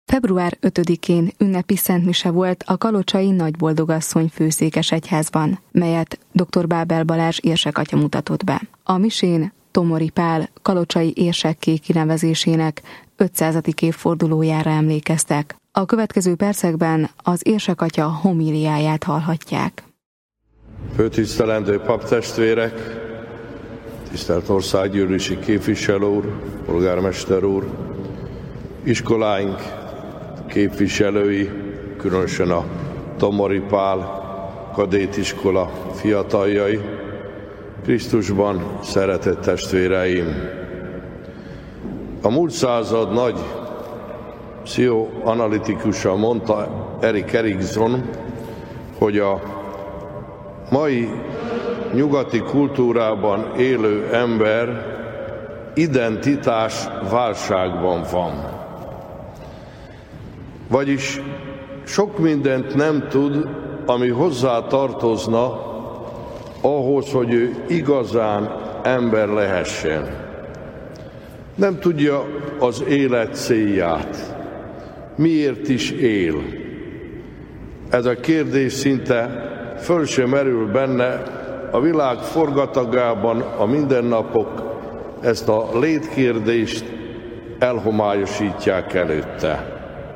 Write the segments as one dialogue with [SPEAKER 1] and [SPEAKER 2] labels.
[SPEAKER 1] Február 5-én ünnepi szentmise volt a kalocsai Nagyboldogasszony főszékes egyházban, melyet dr. Bábel Balázs érsekatya mutatott be. A misén Tomori Pál kalocsai érsekké kinevezésének 500. évfordulójára emlékeztek. A következő percekben az érsekatya homíliáját hallhatják.
[SPEAKER 2] Főtisztelendő paptestvérek, tisztelt országgyűlési képviselő úr, polgármester úr, iskoláink képviselői, különösen a Tomori Pál kadétiskola fiataljai, Krisztusban szeretett testvéreim! A múlt század nagy pszichoanalitikusa mondta, Erik Erikson, hogy a mai nyugati kultúrában élő ember identitás válságban van. Vagyis sok mindent nem tud, ami hozzá tartozna ahhoz, hogy ő igazán ember lehessen. Nem tudja az élet célját, miért is él. Ez a kérdés szinte föl sem merül benne, a világ forgatagában a mindennapok ezt a létkérdést elhomályosítják előtte.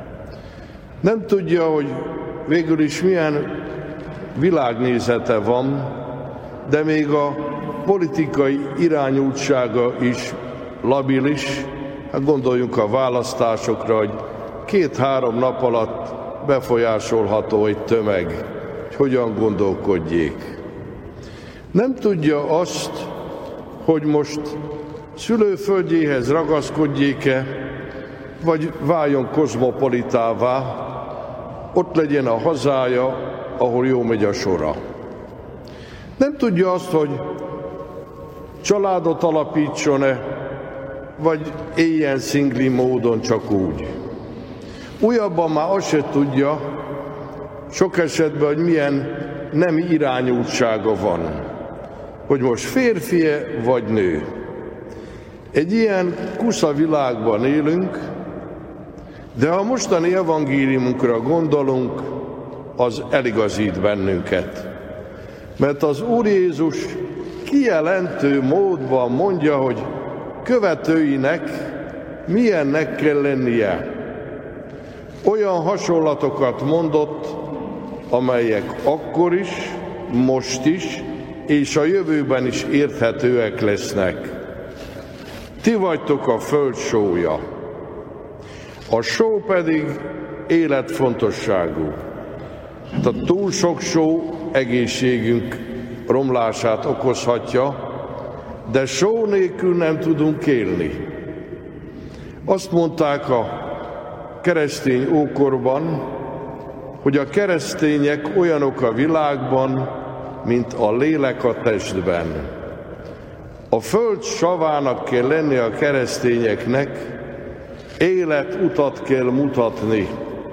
[SPEAKER 2] Nem tudja, hogy végül is milyen világnézete van, de még a politikai irányultsága is labilis. Hát gondoljunk a választásokra, hogy 2-3 nap alatt befolyásolható egy tömeg, hogy hogyan gondolkodjék. Nem tudja azt, hogy most szülőföldjéhez ragaszkodjék-e, vagy váljon kozmopolitává, ott legyen a hazája, ahol jó megy a sora. Nem tudja azt, hogy családot alapítson-e, vagy éljen szingli módon csak úgy. Újabban már azt se tudja, sok esetben, hogy milyen nemi irányultsága van, hogy most férfi-e vagy nő. Egy ilyen kusza világban élünk, de ha mostani evangéliumunkra gondolunk, az eligazít bennünket. Mert az Úr Jézus kijelentő módban mondja, hogy követőinek milyennek kell lennie. Olyan hasonlatokat mondott, amelyek akkor is, most is, és a jövőben is érthetőek lesznek. Ti vagytok a föld sója. A só pedig életfontosságú. A túl sok só egészségünk romlását okozhatja, de só nélkül nem tudunk élni. Azt mondták a keresztény ókorban, hogy a keresztények olyanok a világban, mint a lélek a testben. A föld savának kell lenni a keresztényeknek, életutat kell mutatni.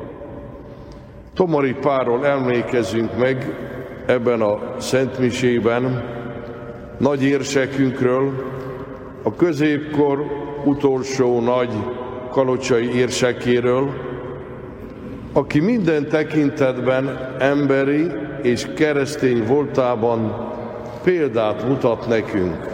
[SPEAKER 2] Tomori Pálról emlékezünk meg ebben a szentmisében, nagy érsekünkről, a középkor utolsó nagy kalocsai érsekéről, aki minden tekintetben emberi és keresztény voltában példát mutat nekünk.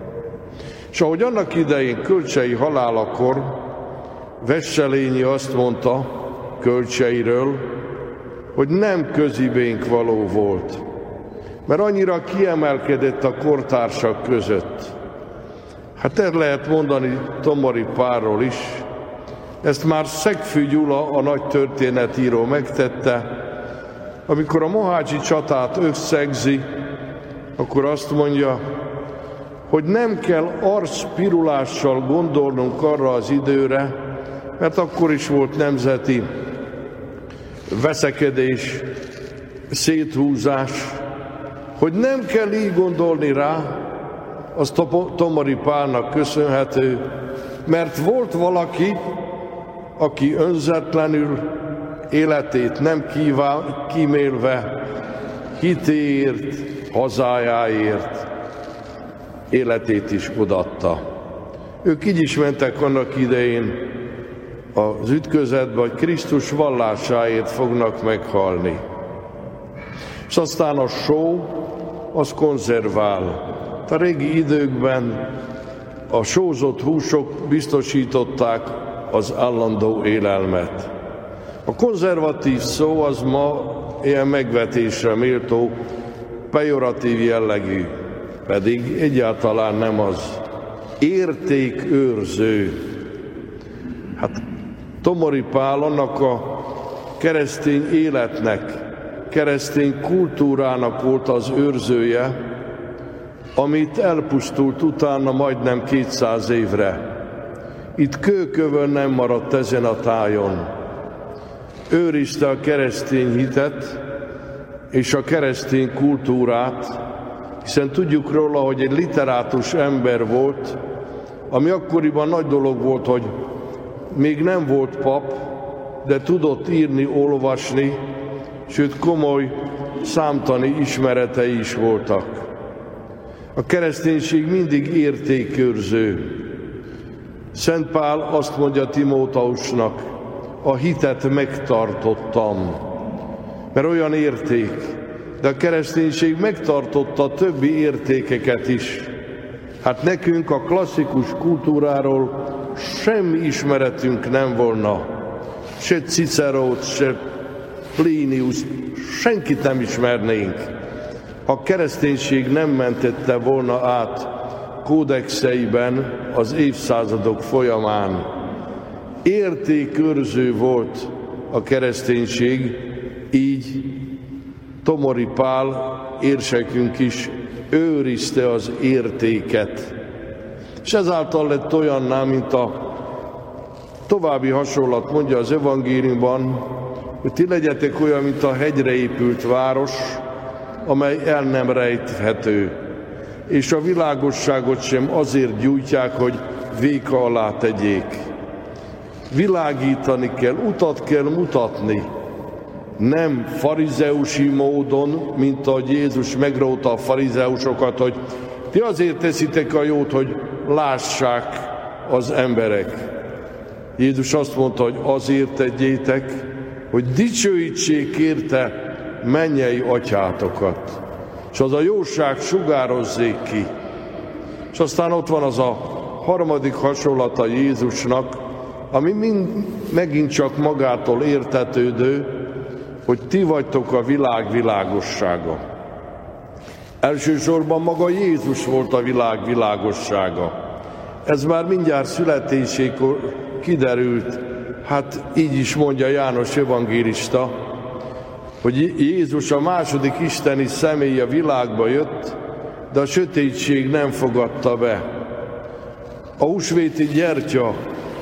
[SPEAKER 2] És ahogy annak idején Kölcsei halálakor Wesselényi azt mondta Kölcseiről, hogy nem közibénk való volt, mert annyira kiemelkedett a kortársak között. Hát ezt lehet mondani Tomori Pálról is. Ezt már Szegfű Gyula, a nagy történetíró megtette, amikor a mohácsi csatát összegzi, akkor azt mondja, hogy nem kell arcpirulással gondolnunk arra az időre, mert akkor is volt nemzeti veszekedés, széthúzás, hogy nem kell így gondolni rá, az Tomori Pálnak köszönhető, mert volt valaki, aki önzetlenül életét nem kímélve, hitéért, hazájáért életét is odaadta. Ők így is mentek annak idején az ütközetbe, hogy Krisztus vallásáért fognak meghalni. És aztán a só, az konzervál. A régi időkben a sózott húsok biztosították az állandó élelmet. A konzervatív szó az ma ilyen megvetésre méltó, pejoratív jellegű, pedig egyáltalán nem az. Értékőrző. Hát Tomori Pál annak a keresztény életnek, keresztény kultúrának volt az őrzője, amit elpusztult utána majdnem 200 évre. Itt kőkövön nem maradt ezen a tájon. Őrizte a keresztény hitet és a keresztény kultúrát, hiszen tudjuk róla, hogy egy literátus ember volt, ami akkoriban nagy dolog volt, hogy még nem volt pap, de tudott írni, olvasni, sőt komoly számtani ismeretei is voltak. A kereszténység mindig értékőrző. Szent Pál azt mondja Timóteusnak, a hitet megtartottam, mert olyan érték, de a kereszténység megtartotta a többi értékeket is. Hát nekünk a klasszikus kultúráról semmi ismeretünk nem volna. Se Cicerót, se Pliniuszt, senkit nem ismernénk. Ha a kereszténység nem mentette volna át kódexeiben az évszázadok folyamán. Értékőrző volt a kereszténység, így Tomori Pál érsekünk is őrizte az értéket. És ezáltal lett olyanná, mint a további hasonlat mondja az evangéliumban, hogy ti legyetek olyan, mint a hegyre épült város, amely el nem rejthető, és a világosságot sem azért gyújtják, hogy véka alá tegyék. Világítani kell, utat kell mutatni, nem farizeusi módon, mint ahogy Jézus megróta a farizeusokat, hogy ti azért teszitek a jót, hogy lássák az emberek. Jézus azt mondta, hogy azért tegyétek, hogy dicsőítsék érte mennyei atyátokat. És az a jóság sugározzék ki. És aztán ott van az a harmadik hasonlata Jézusnak, ami megint csak magától értetődő, hogy ti vagytok a világ világossága. Elsősorban maga Jézus volt a világ világossága. Ez már mindjárt születésékor kiderült, hát így is mondja János evangélista, hogy Jézus a második isteni személy a világba jött, de a sötétség nem fogadta be. A húsvéti gyertya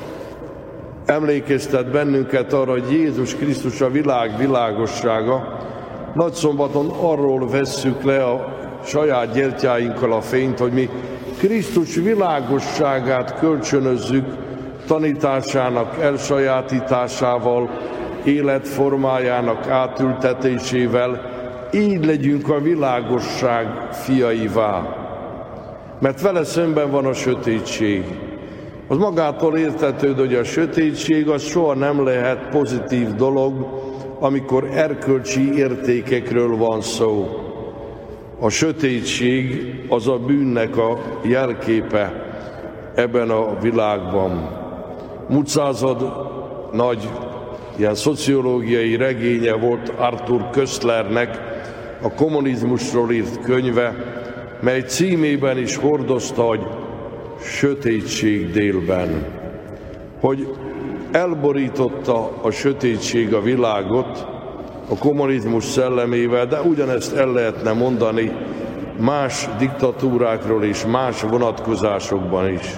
[SPEAKER 2] emlékeztet bennünket arra, hogy Jézus Krisztus a világ világossága. Nagyszombaton arról vesszük le a saját gyertyáinkkal a fényt, hogy mi Krisztus világosságát kölcsönözzük tanításának elsajátításával, életformájának átültetésével, így legyünk a világosság fiaivá. Mert vele szemben van a sötétség. Az magától értetődő, hogy a sötétség az soha nem lehet pozitív dolog, amikor erkölcsi értékekről van szó. A sötétség az a bűnnek a jelképe ebben a világban. Múlt század nagy ilyen szociológiai regénye volt Arthur Koestlernek a kommunizmusról írt könyve, mely címében is hordozta, hogy sötétség délben. Hogy elborította a sötétség a világot a kommunizmus szellemével, de ugyanezt el lehetne mondani más diktatúrákról és más vonatkozásokban is.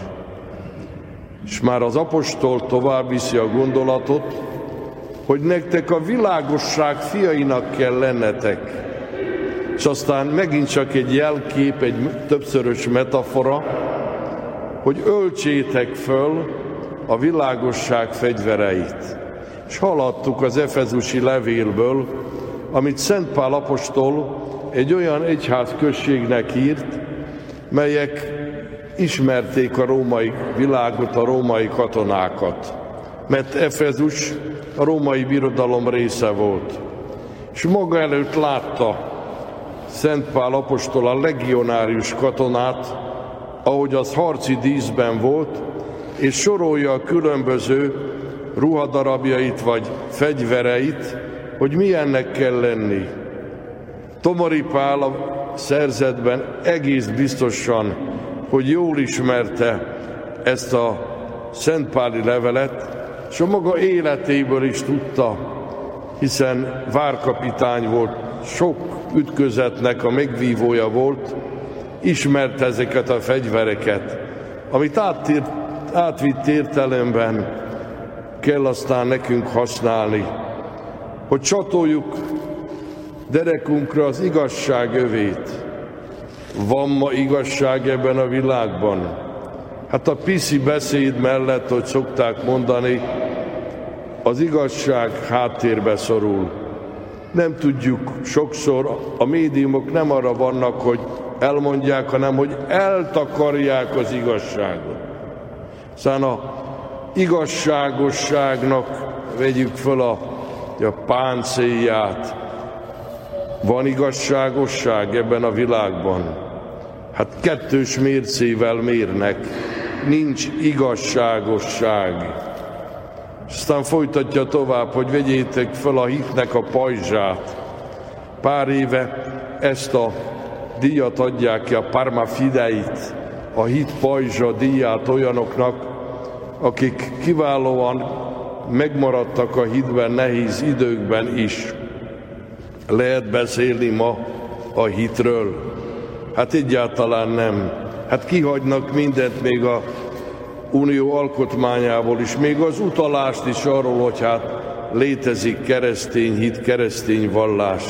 [SPEAKER 2] És már az apostol tovább viszi a gondolatot, hogy nektek a világosság fiainak kell lennetek. És aztán megint csak egy jelkép, egy többszörös metafora, hogy öltsétek föl a világosság fegyvereit. És hallottuk az efezusi levélből, amit Szent Pál apostol egy olyan egyházközségnek írt, melyek ismerték a római világot, a római katonákat. mert Efezus a római birodalom része volt. És maga előtt látta Szent Pál apostol a legionárius katonát, ahogy az harci díszben volt, és sorolja a különböző ruhadarabjait vagy fegyvereit, hogy milyennek kell lenni. Tomori Pál a szerzetben egész biztosan, hogy jól ismerte ezt a szentpáli levelet, és a maga életéből is tudta, hiszen várkapitány volt, sok ütközetnek a megvívója volt, ismerte ezeket a fegyvereket, amit átvitt értelemben kell aztán nekünk használni, hogy csatoljuk derekunkra az igazság övét. Van ma igazság ebben a világban? Hát a piszi beszéd mellett, hogy szokták mondani, az igazság háttérbe szorul. Nem tudjuk, sokszor a médiumok nem arra vannak, hogy elmondják, hanem hogy eltakarják az igazságot. Szóval a igazságosságnak vegyük föl a páncélját. Van igazságosság ebben a világban? Hát kettős mércével mérnek. Nincs igazságosság. Aztán folytatja tovább, hogy vegyétek fel a hitnek a pajzsát. Pár éve ezt a díjat adják ki, a Parma Fideit, a hit pajzsa díját olyanoknak, akik kiválóan megmaradtak a hitben nehéz időkben is. Lehet beszélni ma a hitről? Hát egyáltalán nem. Hát kihagynak mindent, még a Unió alkotmányából is, még az utalást is arról, hogy hát létezik keresztény hit, keresztény vallás.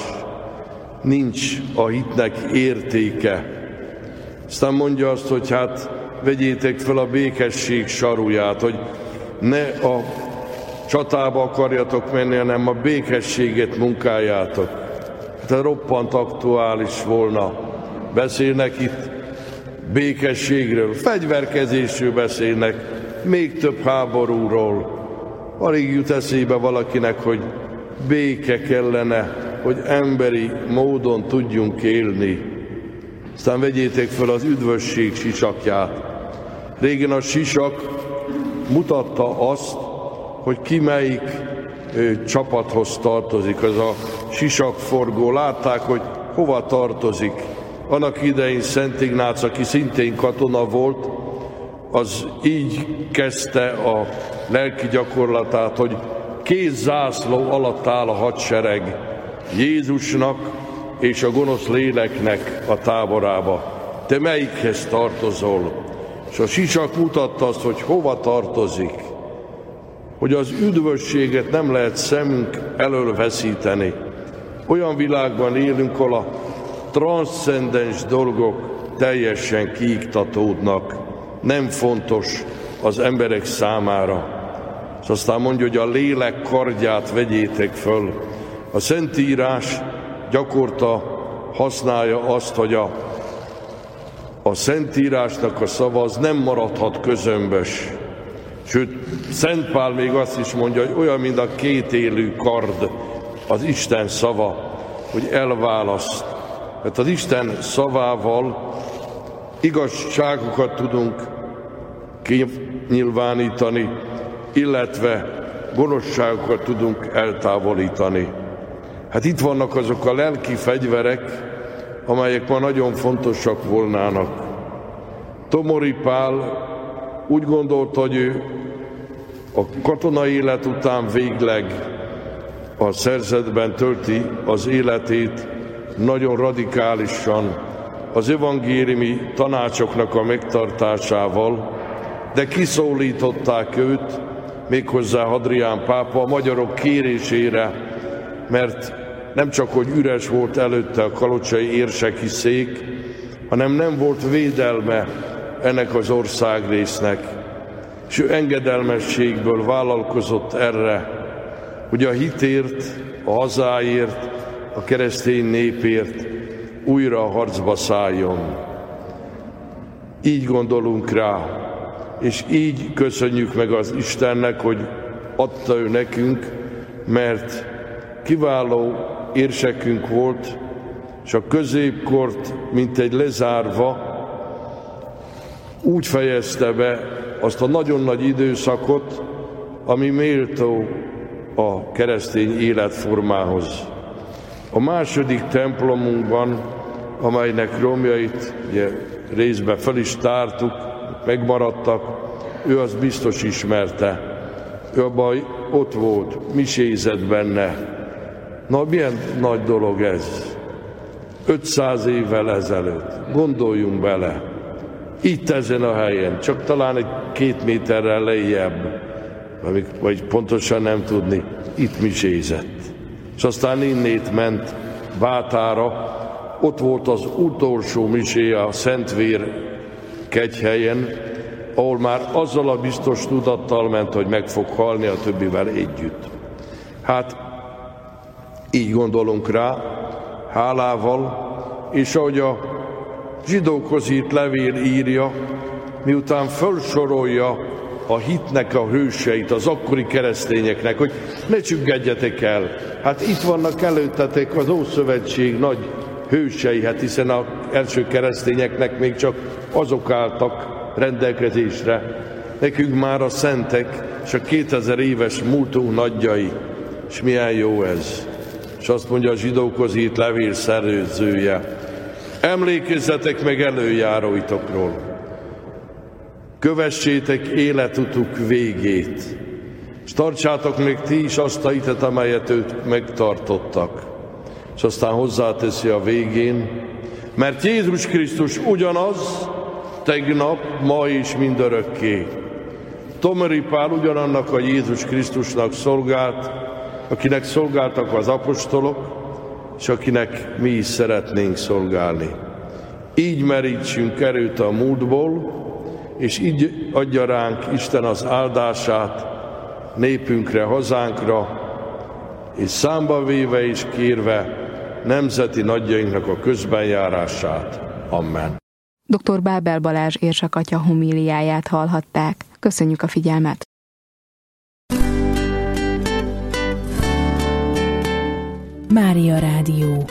[SPEAKER 2] Nincs a hitnek értéke. Aztán mondja azt, hogy hát vegyétek fel a békesség saruját, hogy ne a csatába akarjatok menni, hanem a békességet munkáljátok. Hát roppant aktuális volna. Beszélnek itt békességről, fegyverkezésről beszélnek, még több háborúról. Alig jut eszébe valakinek, hogy béke kellene, hogy emberi módon tudjunk élni. Aztán vegyétek fel az üdvösség sisakját. Régen a sisak mutatta azt, hogy ki melyik csapathoz tartozik. Az a sisakforgó, látták, hogy hova tartozik. Annak idején Szent Ignác, aki szintén katona volt, az így kezdte a lelki gyakorlatát, hogy két zászló alatt áll a hadsereg, Jézusnak és a gonosz léleknek a táborába. Te melyikhez tartozol? És a sisak mutatta azt, hogy hova tartozik, hogy az üdvösséget nem lehet szemünk elől veszíteni. Olyan világban élünk, ahol a transzcendens dolgok teljesen kiiktatódnak, nem fontos az emberek számára. És aztán mondja, hogy a lélek kardját vegyétek föl. A Szentírás gyakorta használja azt, hogy a Szentírásnak a szava az nem maradhat közömbös. Sőt, Szent Pál még azt is mondja, hogy olyan, mint a kétélű kard, az Isten szava, hogy elválaszt. Mert az Isten szavával igazságokat tudunk kinyilvánítani, illetve gonoszságokat tudunk eltávolítani. Hát itt vannak azok a lelki fegyverek, amelyek ma nagyon fontosak volnának. Tomori Pál úgy gondolta, hogy ő a katonai élet után végleg a szerzetben tölti az életét, nagyon radikálisan, az evangéliumi tanácsoknak a megtartásával, de kiszólították őt, méghozzá Hadrián pápa a magyarok kérésére, mert nem csak, hogy üres volt előtte a kalocsai érseki szék, hanem nem volt védelme ennek az országrésznek. És ő engedelmességből vállalkozott erre, hogy a hitért, a hazáért, a keresztény népért újra a harcba szálljon. Így gondolunk rá, és így köszönjük meg az Istennek, hogy adta ő nekünk, mert kiváló érsekünk volt, és a középkort, mint egy lezárva, úgy fejezte be azt a nagyon nagy időszakot, ami méltó a keresztény életformához. A második templomunkban, amelynek romjait ugye, részben fel is tártuk, megmaradtak, ő azt biztos ismerte. Ő abban ott volt, misézett benne. Na, milyen nagy dolog ez? 500 évvel ezelőtt. Gondoljunk bele. Itt ezen a helyen, csak talán egy 2 méterrel lejjebb, vagy pontosan nem tudni, itt misézett. És aztán innét ment Bátára, ott volt az utolsó miséje a Szentvér kegyhelyen, ahol már azzal a biztos tudattal ment, hogy meg fog halni a többivel együtt. Hát így gondolunk rá, hálával, és ahogy a zsidókhoz írt levél írja, miután felsorolja a hitnek a hőseit, az akkori keresztényeknek, hogy ne csüggedjetek el. Hát itt vannak előttetek az Ószövetség nagy hősei, hát hiszen az első keresztényeknek még csak azok álltak rendelkezésre. Nekünk már a szentek, és a 2000 éves múltunk nagyjai. És milyen jó ez. És azt mondja a zsidókhoz írt levél szerzője: emlékezzetek meg előjáróitokról, kövessétek életutuk végét, és tartsátok meg ti is azt a hitet, amelyet ők megtartottak. És aztán hozzáteszi a végén, mert Jézus Krisztus ugyanaz, tegnap, ma és mindörökké. Tomori Pál ugyanannak a Jézus Krisztusnak szolgált, akinek szolgáltak az apostolok, és akinek mi is szeretnénk szolgálni. Így merítsünk erőt a múltból, és így adja ránk Isten az áldását népünkre, hazánkra, és számba véve és kérve nemzeti nagyjainknak a közbenjárását. Amen.
[SPEAKER 1] Dr. Bábel Balázs érsekatya homíliáját hallhatták. Köszönjük a figyelmet!
[SPEAKER 3] Mária Rádió.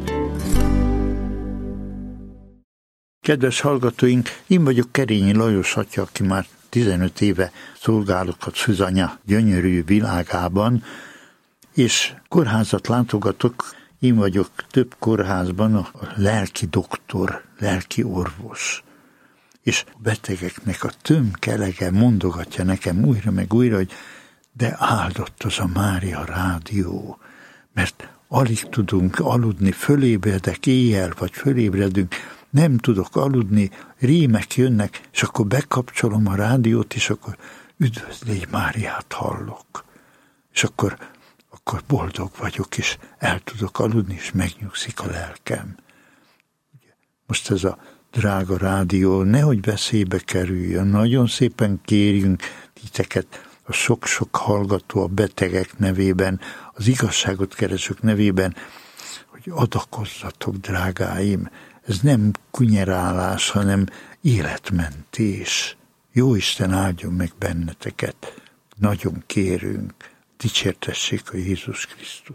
[SPEAKER 4] Kedves hallgatóink, én vagyok Kerényi Lajos atya, aki már 15 éve szolgálok a Szűzanya gyönyörű világában, és kórházat látogatok. Én vagyok több kórházban a lelki doktor, lelki orvos. És a betegeknek a tömkelege mondogatja nekem újra meg újra, hogy de áldott az a Mária Rádió, mert alig tudunk aludni, fölébredek éjjel, vagy fölébredünk, nem tudok aludni, rémek jönnek, és akkor bekapcsolom a rádiót, és akkor üdvözlégy Máriát hallok. És akkor boldog vagyok, és el tudok aludni, és megnyugszik a lelkem. Most ez a drága rádió nehogy veszélybe kerüljön. Nagyon szépen kérjünk titeket, a sok-sok hallgató a betegek nevében, az igazságot keresők nevében, hogy adakozzatok, drágáim. Ez nem kunyerálás, hanem életmentés. Jóisten áldjon meg benneteket. Nagyon kérünk. Dicsértessék a Jézus Krisztus.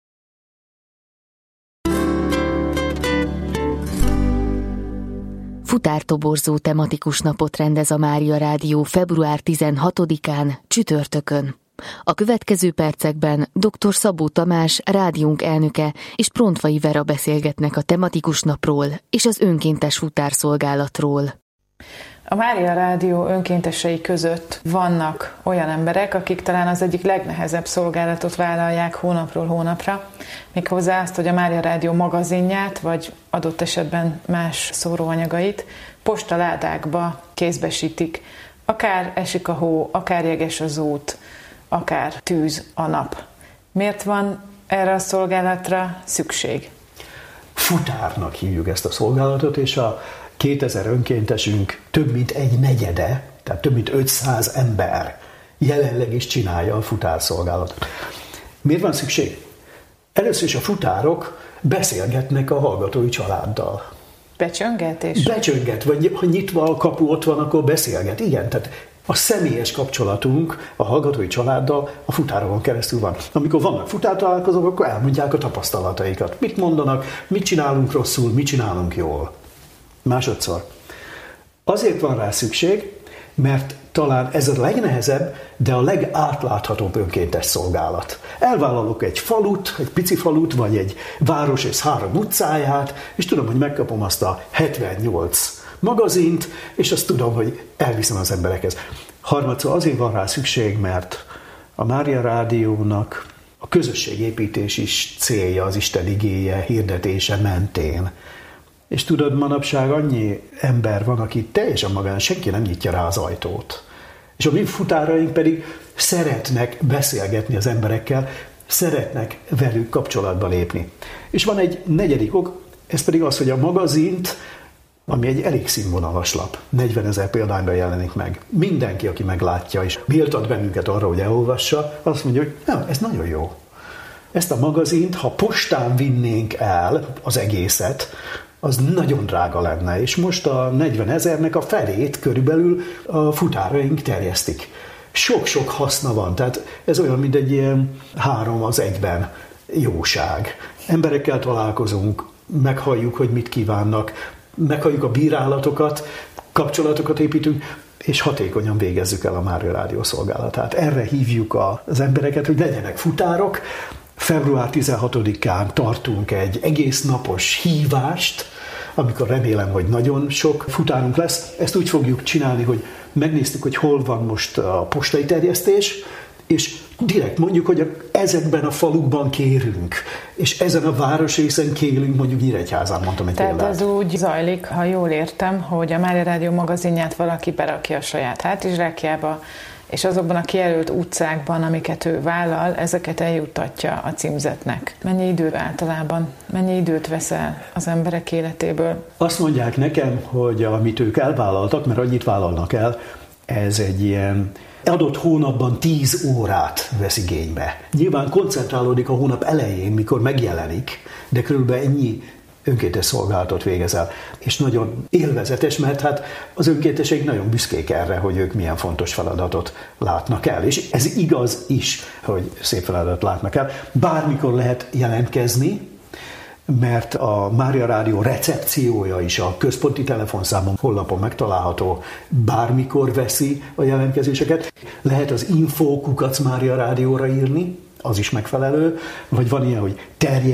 [SPEAKER 3] Futártoborzó tematikus napot rendez a Mária Rádió február 16-án, csütörtökön. A következő percekben dr. Szabó Tamás, rádiónk elnöke és Prontvai Vera beszélgetnek a tematikus napról és az önkéntes futárszolgálatról.
[SPEAKER 5] A Mária Rádió önkéntesei között vannak olyan emberek, akik talán az egyik legnehezebb szolgálatot vállalják hónapról hónapra, méghozzá azt, hogy a Mária Rádió magazinját, vagy adott esetben más szóróanyagait postaládákba kézbesítik. Akár esik a hó, akár jeges az út, akár tűz a nap. Miért van erre a szolgálatra szükség?
[SPEAKER 6] Futárnak hívjuk ezt a szolgálatot, és a 2000 önkéntesünk több mint 1/4, tehát több mint 500 ember jelenleg is csinálja a futárszolgálatot. Miért van szükség? Először is a futárok beszélgetnek a hallgatói családdal.
[SPEAKER 5] Becsöngetés?
[SPEAKER 6] Becsönget, vagy ha nyitva a kapu ott van, akkor beszélget. Igen, tehát A személyes kapcsolatunk a hallgatói családdal a futárokon keresztül van. Amikor vannak futártalálkozók, akkor elmondják a tapasztalataikat. Mit mondanak, mit csinálunk rosszul, mit csinálunk jól. Másodszor. Azért van rá szükség, mert talán ez a legnehezebb, de a legátláthatóbb önkéntes szolgálat. Elvállalok egy falut, egy pici falut, vagy egy város és 3 utcáját, és tudom, hogy megkapom azt a 78 magazint, és azt tudom, hogy elviszem az emberekhez. Harmadszor azért van rá szükség, mert a Mária Rádiónak a közösségépítés is célja, az Isten igéje, hirdetése mentén. És tudod, manapság annyi ember van, aki teljesen magán, senki nem nyitja rá az ajtót. És a mi futáraink pedig szeretnek beszélgetni az emberekkel, szeretnek velük kapcsolatba lépni. És van egy 4. ok, ez pedig az, hogy a magazint, ami egy elég színvonalas lap, 40 000 példányban jelenik meg. Mindenki, aki meglátja és méltat bennünket arra, hogy elolvassa, azt mondja, hogy ez nagyon jó. Ezt a magazint, ha postán vinnénk el az egészet, az nagyon drága lenne, és most a 40 000-nek a felét körülbelül a futáraink terjesztik. Sok-sok haszna van, tehát ez olyan, mint egy ilyen 3 az 1-ben jóság. Emberekkel találkozunk, meghalljuk, hogy mit kívánnak, meghalljuk a bírálatokat, kapcsolatokat építünk, és hatékonyan végezzük el a Mária Rádió szolgálatát. Erre hívjuk az embereket, hogy legyenek futárok. Február 16-án tartunk egy egész napos hívást, amikor remélem, hogy nagyon sok futárunk lesz. Ezt úgy fogjuk csinálni, hogy megnéztük, hogy hol van most a postai terjesztés, és direkt mondjuk, hogy ezekben a falukban kérünk, és ezen a városrészen kérünk, mondjuk Nyíregyházán, mondtam egy példát.
[SPEAKER 5] Tehát ez úgy zajlik, ha jól értem, hogy a Mária Rádió magazinját valaki berakja a saját hátizsákjába, és azokban a kijelölt utcákban, amiket ő vállal, ezeket eljuttatja a címzetnek. Mennyi idő általában? Mennyi időt veszel az emberek életéből?
[SPEAKER 6] Azt mondják nekem, hogy amit ők elvállaltak, mert annyit vállalnak el, ez egy ilyen adott hónapban 10 órát vesz igénybe. Nyilván koncentrálódik a hónap elején, mikor megjelenik, de körülbelül ennyi önkéntes szolgálatot végezel. És nagyon élvezetes, mert hát az önkénteseik nagyon büszkék erre, hogy ők milyen fontos feladatot látnak el. És ez igaz is, hogy szép feladatot látnak el. Bármikor lehet jelentkezni, mert a Mária Rádió recepciója is a központi telefonszámon, honlapon megtalálható, bármikor veszi a jelentkezéseket. Lehet az info@mariaradio.hu-ra írni, az is megfelelő, vagy van ilyen, hogy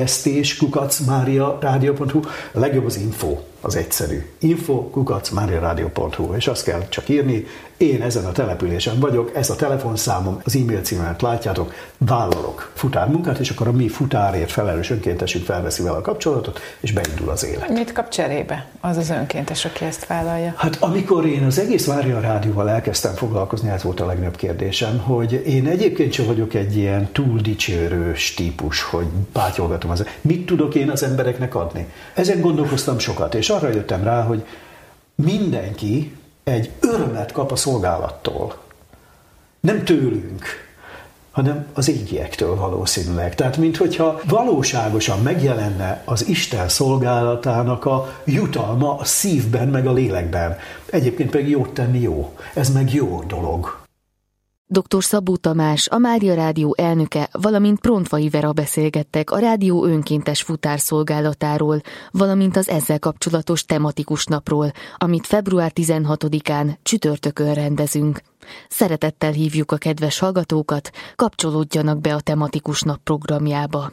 [SPEAKER 6] terjesztés@mariaradio.hu. A legjobb az info, az egyszerű. info@mariaradio.hu, és azt kell csak írni, én ezen a településen vagyok, ez a telefonszámom, az e-mail címemet látjátok, vállalok futármunkát, és akkor a mi futárért felelős önkéntesünk felveszi vele a kapcsolatot, és beindul az élet.
[SPEAKER 5] Mit kap cserébe az az önkéntes, aki ezt vállalja?
[SPEAKER 6] Hát amikor én az egész Mária Rádióval elkezdtem foglalkozni, ez volt a legnagyobb kérdésem, hogy én egyébként sem vagyok egy ilyen túl dicsőrős típus, hogy pátyolgatom az. Mit tudok én az embereknek adni? Ezen gondolkoztam sokat, és arra jöttem rá, hogy mindenki egy örömet kap a szolgálattól. Nem tőlünk, hanem az égiektől valószínűleg. Tehát, minthogyha valóságosan megjelenne az Isten szolgálatának a jutalma a szívben, meg a lélekben. Egyébként pedig jót tenni jó. Ez meg jó dolog.
[SPEAKER 3] Dr. Szabó Tamás, a Mária Rádió elnöke, valamint Prontvai Vera beszélgettek a rádió önkéntes futárszolgálatáról, valamint az ezzel kapcsolatos tematikus napról, amit február 16-án csütörtökön rendezünk. Szeretettel hívjuk a kedves hallgatókat, kapcsolódjanak be a tematikus nap programjába.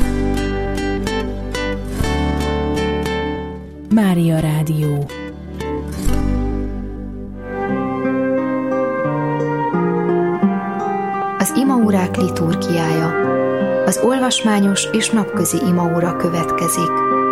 [SPEAKER 7] Mária Rádió.
[SPEAKER 1] Az imaórák liturgiája. Az olvasmányos és napközi imaóra következik.